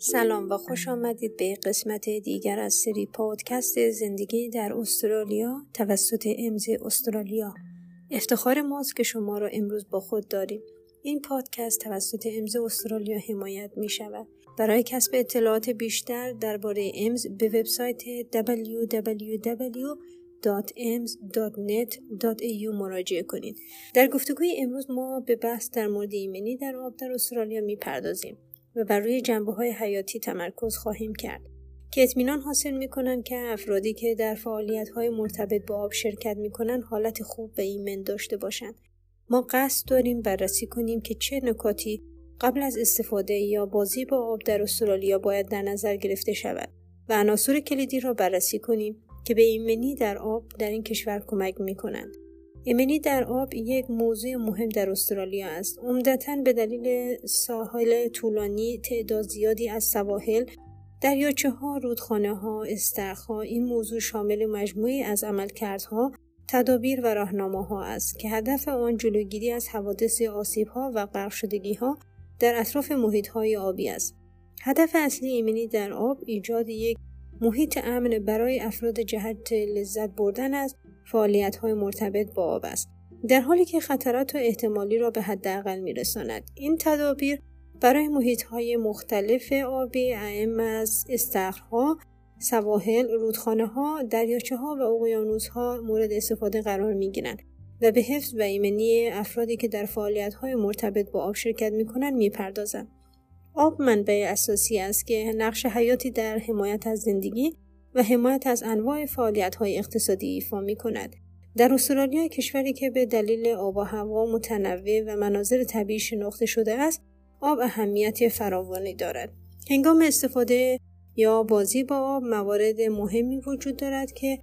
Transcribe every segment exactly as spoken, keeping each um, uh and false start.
سلام و خوش آمدید به قسمت دیگر از سری پادکست زندگی در استرالیا توسط امز استرالیا. افتخار ماست که شما را امروز با خود داریم. این پادکست توسط امز استرالیا حمایت می شود. برای کسب اطلاعات بیشتر درباره امز به وبسایت دبلیو دبلیو دبلیو دات امز دات نت دات ای یو مراجعه کنید. در گفتگوی امروز ما به بحث در مورد ایمنی در آب در استرالیا می پردازیم و بر روی جنبه‌های حیاتی تمرکز خواهیم کرد که اطمینان حاصل می‌کنند که افرادی که در فعالیت‌های مرتبط با آب شرکت می‌کنند حالت خوب و ایمن داشته باشند. ما قصد داریم بررسی کنیم که چه نکاتی قبل از استفاده یا بازی با آب در استرالیا باید در نظر گرفته شود و عناصر کلیدی را بررسی کنیم که به ایمنی در آب در این کشور کمک می‌کنند. ایمنی در آب یک موضوع مهم در استرالیا است. عمدتاً به دلیل ساحل طولانی، تعداد زیادی از سواحل، دریاچه‌ها، رودخانه‌ها، استخرها، این موضوع شامل مجموعی از عملکردها، تدابیر و راهنماها است که هدف آن جلوگیری از حوادث آسیب‌ها و غرق شدگی‌ها در اطراف محیط‌های آبی است. هدف اصلی ایمنی در آب ایجاد یک محیط امن برای افراد جهت لذت بردن از فعالیت‌های مرتبط با آب است، در حالی که خطرات و احتمالی را به حداقل می‌رساند. این تدابیر برای محیط‌های مختلف آبی اعم از استخرها، سواحل، رودخانه‌ها، دریاچه‌ها و اقیانوس‌ها مورد استفاده قرار می‌گیرند و به حفظ و ایمنی افرادی که در فعالیت‌های مرتبط با آب شرکت می‌کنند می‌پردازند. آب منبع اساسی است که نقش حیاتی در حمایت از زندگی و حمایت از انواع فعالیت‌های اقتصادی ایفا می‌کند. در استرالیا، کشوری که به دلیل آب و هوا متنوع و مناظر طبیعی شناخته شده است، آب اهمیت فراوانی دارد. هنگام استفاده یا بازی با آب، موارد مهمی وجود دارد که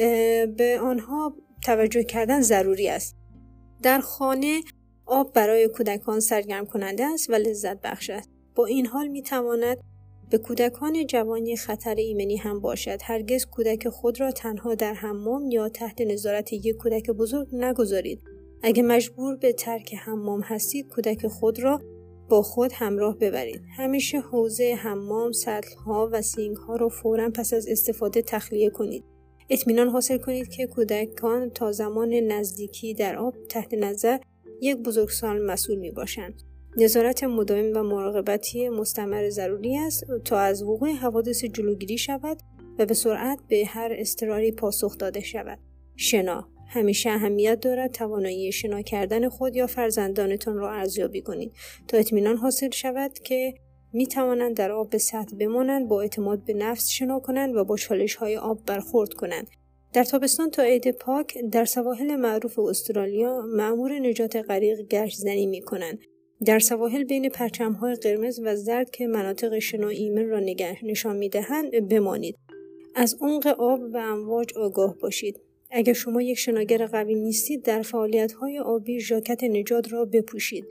به آنها توجه کردن ضروری است. در خانه، آب برای کودکان سرگرم کننده است و لذت بخش است. با این حال می‌تواند به کودکان جوانی خطر ایمنی هم باشد. هرگز کودک خود را تنها در حمام یا تحت نظارت یک کودک بزرگ نگذارید. اگر مجبور به ترک حمام هستید، کودک خود را با خود همراه ببرید. همیشه حوض حمام، سطل‌ها و سینک‌ها را فوراً پس از استفاده تخلیه کنید. اطمینان حاصل کنید که کودکان تا زمان نزدیکی در آب تحت نظر یک بزرگسال مسئول میباشند. نظارت مداوم و مراقبتی مستمر ضروری است تا از وقوع حوادث جلوگیری شود و به سرعت به هر اضطراری پاسخ داده شود. شنا همیشه اهمیت دارد. توانایی شنا کردن خود یا فرزندانتان را ارزیابی کنید تا اطمینان حاصل شود که می توانند در آب به سطح بمانند، با اعتماد به نفس شنا کنند و با چالش‌های آب برخورد کنند. در تابستان تا عید پاک در سواحل معروف استرالیا مأمور نجات غریق گشت زنی می کنند. در سواحل بین پرچم‌های قرمز و زرد که مناطق شنا ایمن را نگه نشان می‌دهند بمانید. از عمق آب و امواج آگاه باشید. اگر شما یک شناگر قوی نیستید، در فعالیت‌های آبی ژاکت نجات را بپوشید.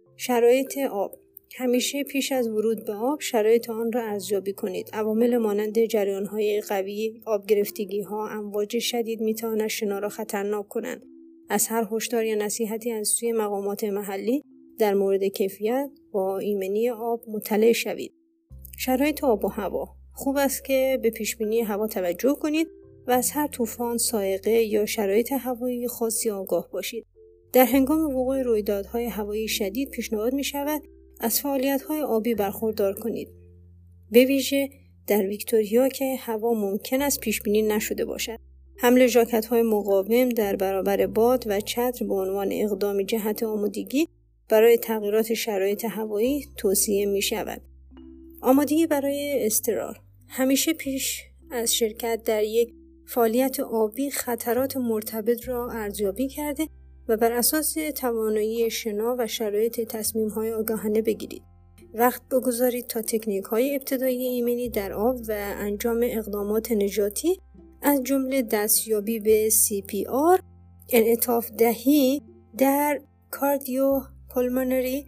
شرایط آب همیشه پیش از ورود به آب شرایط آن را ارزیابی کنید. عوامل مانند جریان‌های قوی، آب گرفتگی‌ها، امواج شدید می‌توانند شنا را خطرناک کنند. از هر هشدار یا نصیحتی از سوی مقامات محلی در مورد کیفیت با ایمنی آب مطلع شوید. شرایط آب و هوا خوب است که به پیشبینی هوا توجه کنید و از هر طوفان، صاعقه یا شرایط هوایی خاصی آگاه باشید. در هنگام وقوع رویدادهای هوایی شدید پیشنهاد می شود از فعالیت‌های آبی برخوردار کنید. به ویژه در ویکتوریا که هوا ممکن است پیشبینی نشده باشد. حمل ژاکت‌های مقاوم در برابر باد و چتر به عنوان اقدامی جهت آمادگی برای تغییرات شرایط هوایی توصیه می شود. آمادگی برای اضطرار همیشه پیش از شرکت در یک فعالیت آبی خطرات مرتبط را ارزیابی کرده و بر اساس توانایی شنا و شرایط تصمیم‌های آگاهانه بگیرید. وقت بگذارید تا تکنیک‌های ابتدایی ایمنی در آب و انجام اقدامات نجاتی از جمله دستیابی به سی پی آر، انعطاف دهی در کاردیو پولمونری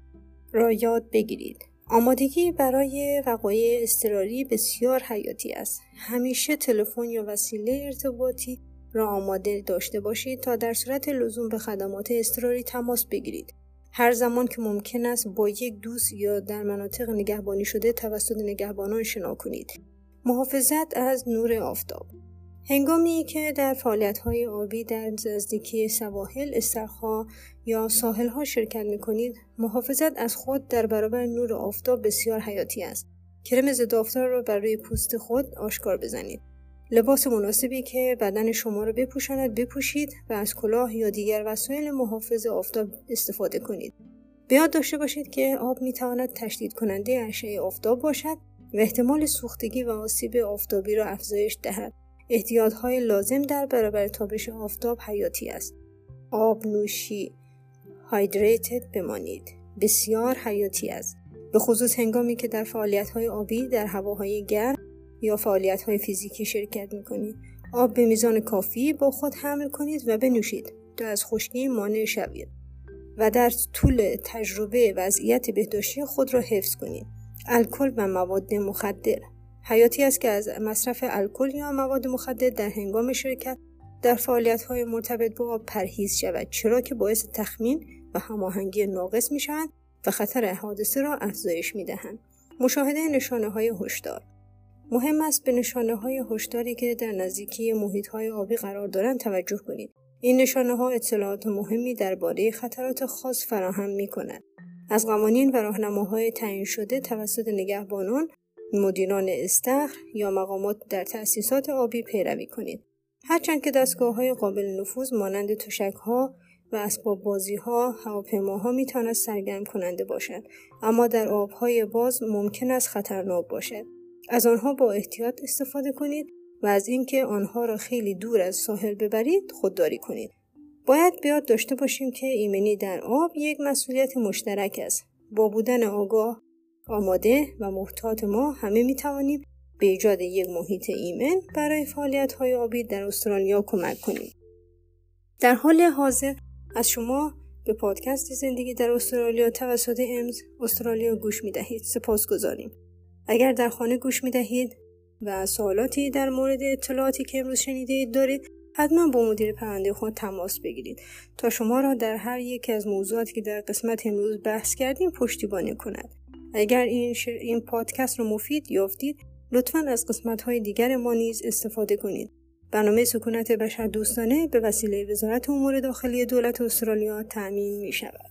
را یاد بگیرید. آمادگی برای وقایع اضطراری بسیار حیاتی است. همیشه تلفن یا وسیله ارتباطی را آماده داشته باشید تا در صورت لزوم به خدمات اضطراری تماس بگیرید. هر زمان که ممکن است با یک دوست یا در مناطق نگهبانی شده توسط نگهبانان شنا کنید. محافظت از نور آفتاب. هنگامی که در فعالیت‌های آبی در نزدیکی سواحل، استخرها یا ساحل‌ها شرکت می‌کنید، محافظت از خود در برابر نور آفتاب بسیار حیاتی است. کرم ضد آفتاب را بر روی پوست خود آشکار بزنید. لباس مناسبی که بدن شما را بپوشاند بپوشید و از کلاه یا دیگر وسایل محافظ آفتاب استفاده کنید. به یاد داشته باشید که آب می‌تواند تشدید کننده اشعه آفتاب باشد و احتمال سوختگی و آسیب آفتابی را افزایش دهد. احتیاط‌های لازم در برابر تابش آفتاب حیاتی است. آب نوشی، هایدریتد بمانید، بسیار حیاتی است. به خصوص هنگامی که در فعالیت‌های آبی در هواهای گرم یا فعالیت‌های فیزیکی شرکت می‌کنید. آب به میزان کافی با خود حمل کنید و بنوشید تا از خشکی مانع شوید و در طول تجربه وضعیت بهداشتی خود را حفظ کنید. الکل و مواد مخدر. حیاتی است که از مصرف الکل یا مواد مخدر در هنگام شرکت در فعالیت‌های مرتبط با آب پرهیز شود، چرا که باعث تخمین و هماهنگی ناقص می‌شوند و خطر حادثه را افزایش می‌دهند. مشاهده نشانه‌های هشدار. مهم است به نشانه‌های هشداری که در نزدیکی محیط‌های آبی قرار دارند توجه کنید. این نشانه‌ها اطلاعات مهمی درباره خطرات خاص فراهم می‌کنند. از قوانین و راهنماهای تعیین شده توسط نگهبانان، مدیران استخر یا مقامات در تأسیسات آبی پیروی کنید. هرچند که دستگاه‌های قابل نفوذ مانند تشک‌ها و اسباب بازی‌ها، هواپیماها می‌توانند سرگرم کننده باشند، اما در آب‌های باز ممکن است خطرناک باشد. از آنها با احتیاط استفاده کنید و از اینکه آنها را خیلی دور از ساحل ببرید خودداری کنید. باید به یاد داشته باشیم که ایمنی در آب یک مسئولیت مشترک است. با بودن آگاه، آماده و محتاط ما همه می‌توانیم به ایجاد یک محیط ایمن برای فعالیت‌های آبی در استرالیا کمک کنیم. در حال حاضر از شما به پادکست زندگی در استرالیا توسط امز استرالیا گوش می‌دهید. سپاسگزاریم. اگر در خانه گوش می‌دهید و سوالاتی در مورد اطلاعاتی که امروز شنیدید دارید، حتما با مدیر پرونده خود تماس بگیرید تا شما را در هر یک از موضوعاتی که در قسمت امروز بحث کردیم پشتیبانی کند. اگر این شر... این پادکست رو مفید یافتید، لطفاً از قسمت‌های دیگر ما نیز استفاده کنید. برنامه سکونت بشر دوستانه به وسیله وزارت امور داخلی دولت استرالیا تأمین می‌شود.